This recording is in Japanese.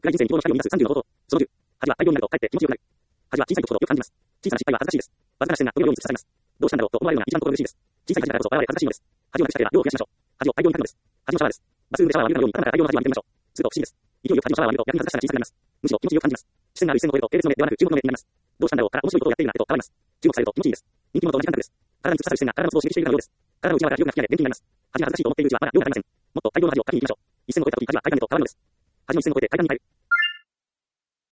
暗い人生に希望の光を見出す30の冒頭。その10。恥は大量になるとかえって気持ちよくなる。恥は小さい時ほどよく感じます。小さな失敗は恥ずかしいです。わずかな視点がこのように映し出されます。どうしたんだろうと思われるのが一番心苦しいです。小さい恥だからこそ笑われ恥ずかしいのです。恥をなくしたければ量を増やしましょう。恥を大量にかくのです。恥のシャワーです。バスルームでシャワーを浴びるかのように頭から大量の恥を浴びてみましょう。すると不思議です。勢いよく恥のシャワーを浴びると逆に恥ずかしさが小さくなります。むしろ気持ちよく感じます。視線がある一線を越えると並列の目ではなく注目の目になります。どうしたんだろうから面白いことをやっているなと変わります。注目されると気持ちいいです。人気者と同じ感覚です。体に突き刺さる視線が体のツボを刺激しているかのようです。体の内側から気力が吹き上げ元気になります。恥が恥ずかしいと思っているうちはまだ量がありません。もっと大量の恥をかきに行きましょう。一線を越えた時恥は階段へと変わるのです。恥の一線を越えて階段に入る。